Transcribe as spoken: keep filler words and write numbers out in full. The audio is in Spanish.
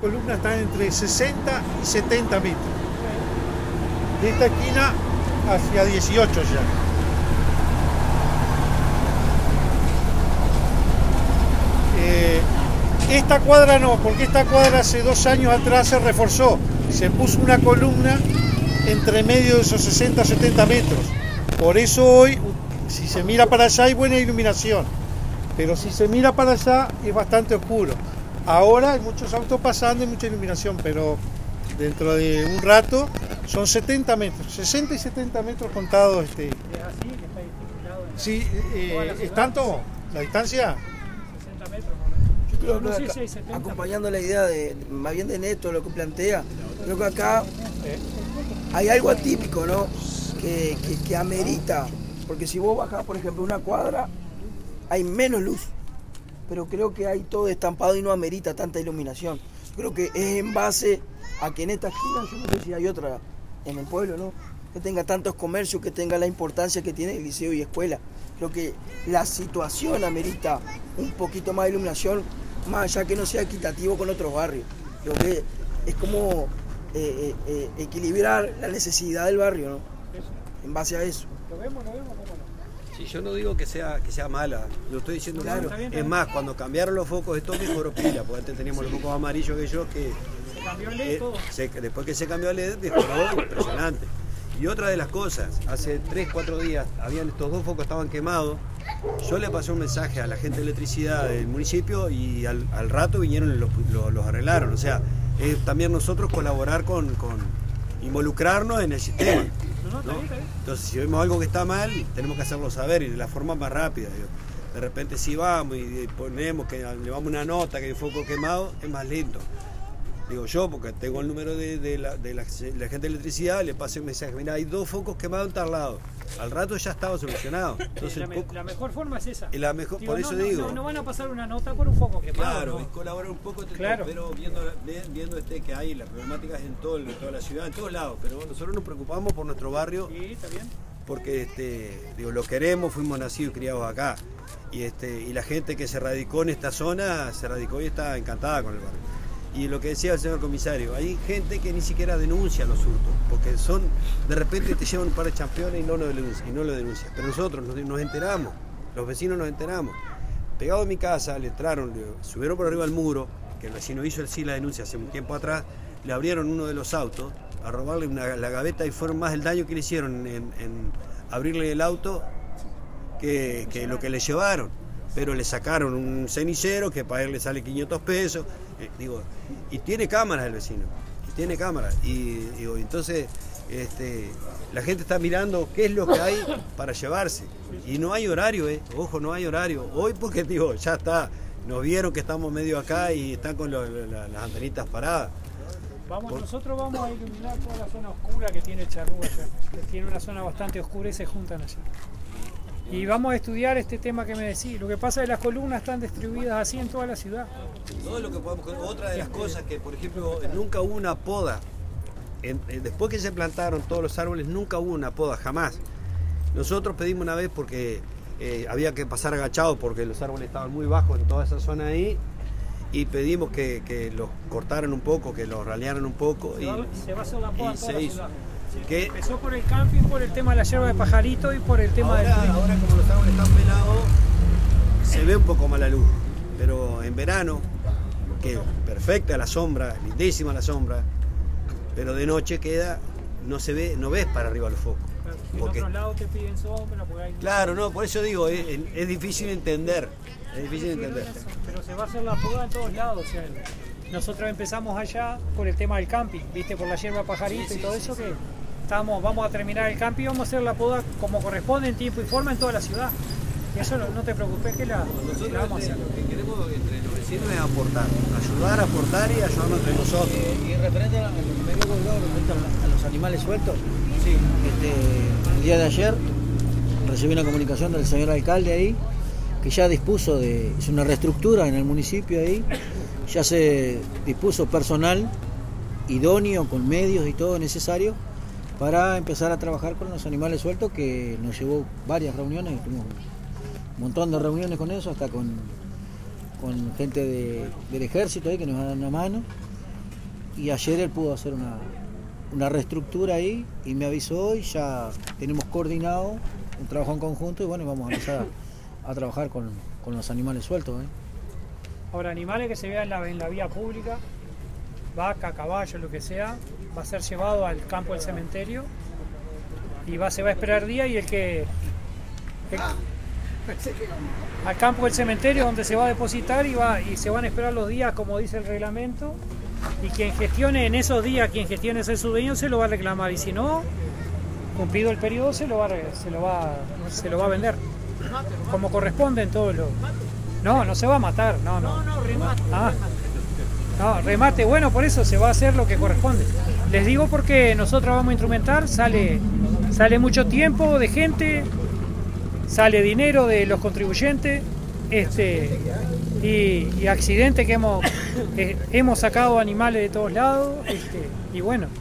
columnas están entre sesenta y setenta metros. De esta esquina hacia dieciocho ya. Eh, esta cuadra no, porque esta cuadra hace dos años atrás se reforzó. Se puso una columna entre medio de esos sesenta a setenta metros. Por eso hoy, si se mira para allá hay buena iluminación, pero si se mira para allá es bastante oscuro. Ahora hay muchos autos pasando y mucha iluminación, pero dentro de un rato son setenta metros, sesenta y setenta metros contados. Este. ¿Es así que está estipulado? Sí, eh, ¿es tanto la distancia? sesenta metros. Yo creo No que sé acá, si hay setenta, acompañando la idea de, más bien de Neto, lo que plantea, creo que acá hay algo atípico, ¿no? Que, que, que amerita, porque si vos bajás, por ejemplo, una cuadra, hay menos luz, pero creo que hay todo estampado y no amerita tanta iluminación. Creo que es en base a que en esta esquina, yo no sé si hay otra en el pueblo, ¿no? Que tenga tantos comercios, que tenga la importancia que tiene el liceo y escuela. Creo que la situación amerita un poquito más de iluminación, más allá que no sea equitativo con otros barrios. Creo que es como eh, eh, equilibrar la necesidad del barrio, ¿no? En base a eso. ¿Lo vemos, lo vemos, cómo no? Sí, yo no digo que sea, que sea mala, lo estoy diciendo Claro. claro. Es más, cuando cambiaron los focos de toque mejoró pila, porque antes teníamos los focos amarillos que yo que Se cambió el L E D eh, todo. se- después que se cambió a L E D mejoró impresionante. Y otra de las cosas, hace tres, cuatro días habían estos dos focos estaban quemados. Yo le pasé un mensaje a la gente de electricidad del municipio y al, al rato vinieron y los, los, los arreglaron. O sea, es también nosotros colaborar con, con involucrarnos en el sistema. No, no, está ¿no? bien, está bien. Entonces, si vemos algo que está mal, tenemos que hacerlo saber y de la forma más rápida. Digo. De repente, si vamos y ponemos que le vamos una nota que hay foco quemado, es más lento. Digo yo, porque tengo el número de, de, la, de la, la gente de electricidad, le pasé un mensaje, mira, hay dos focos quemados en tal lado. Al rato ya estaba solucionado. Entonces, la, el me- poco- la mejor forma es esa. y la mejor, Digo, por no, eso no, digo. No, no van a pasar una nota por un foco quemado. Claro, ¿no? y colaborar un poco, Claro. pero viendo, viendo este que hay, las problemáticas en, todo, en toda la ciudad, en todos lados. Pero nosotros nos preocupamos por nuestro barrio. Sí, está bien. Porque este, digo, lo queremos, fuimos nacidos y criados acá. Y, este, y la gente que se radicó en esta zona, se radicó y está encantada con el barrio. Y lo que decía el señor comisario, hay gente que ni siquiera denuncia los hurtos, porque son, de repente te llevan un par de campeones y no lo denuncian, y no lo denuncian. Pero nosotros nos, nos enteramos, los vecinos nos enteramos. Pegado a mi casa, le entraron, le subieron por arriba del muro, que el vecino hizo el sí la denuncia hace un tiempo atrás, le abrieron uno de los autos a robarle una, la gaveta y fueron más el daño que le hicieron en, en abrirle el auto que, que lo que le llevaron. Pero le sacaron un cenicero que para él le sale quinientos pesos, eh, digo, y tiene cámaras el vecino, y tiene cámaras, y digo, entonces este, la gente está mirando qué es lo que hay para llevarse, y no hay horario, eh, ojo, no hay horario, hoy porque digo, ya está, nos vieron que estamos medio acá y están con lo, la, las antenitas paradas. Vamos, Por- nosotros vamos a iluminar toda la zona oscura que tiene Charrúa allá, que tiene una zona bastante oscura y se juntan allí. Y vamos a estudiar este tema que me decís. Lo que pasa es que las columnas están distribuidas así en toda la ciudad. Todo lo que podamos. Otra de las cosas que, por ejemplo, nunca hubo una poda. En- en- después que se plantaron todos los árboles, nunca hubo una poda, jamás. Nosotros pedimos una vez porque eh, había que pasar agachado porque los árboles estaban muy bajos en toda esa zona ahí. Y pedimos que, que los cortaran un poco, que los ralearan un poco. Se Y, va, se va a hacer la poda y en toda se la hizo. ciudad. que Empezó por el camping, por el tema de la hierba de pajarito y por el tema ahora, del... ahora como los árboles están pelados, se ve un poco más la luz. Pero en verano, que perfecta la sombra, lindísima la sombra, pero de noche queda, no se ve, no ves para arriba los focos. Claro, en porque- otros lados te piden sombra, por ahí... Claro, no, por eso digo, es, es difícil entender. Es difícil Sí, entender. pero- pero se va a hacer la poda en todos lados. O sea, nosotros empezamos allá por el tema del camping, viste, por la hierba pajarito Sí, sí, y todo sí, eso sí. que estamos, vamos a terminar el camping y vamos a hacer la poda como corresponde en tiempo y forma en toda la ciudad. Y eso no, no te preocupes que la, que Nosotros la vamos a este, hacer. lo que queremos entre los vecinos es aportar, ayudar a aportar y ayudarnos entre nosotros. Eh, y referente a lo que me había colgado respecto a la- a los animales sueltos, este, el día de ayer recibí una comunicación del señor alcalde ahí, que ya dispuso de, es una reestructura en el municipio ahí, ya se dispuso personal idóneo, con medios y todo necesario, para empezar a trabajar con los animales sueltos, que nos llevó varias reuniones, tuvimos un montón de reuniones con eso, hasta con, con gente de- del ejército ahí que nos dan una mano. y ayer él pudo hacer una, una reestructura ahí y me avisó y ya tenemos coordinado un trabajo en conjunto y bueno, vamos a empezar a, a trabajar con, con los animales sueltos. ¿eh? Ahora, animales que se vean en la, en la vía pública, vaca, caballo, lo que sea, va a ser llevado al campo del cementerio y va, se va a esperar día y el que... El, al campo del cementerio donde se va a depositar y, va, y se van a esperar los días como dice el reglamento y quien gestione en esos días, quien gestione ese su dueño se lo va a reclamar y si no, cumplido el periodo se lo va, se lo va, se lo va a vender como corresponde en todos los... No, no se va a matar, no, no. No, no, remate. Ah, no, remate, bueno, por eso se va a hacer lo que corresponde. Les digo porque nosotros vamos a instrumentar, sale, sale mucho tiempo de gente, sale dinero de los contribuyentes, este, y, y accidentes que hemos, eh, hemos sacado animales de todos lados, este, y bueno.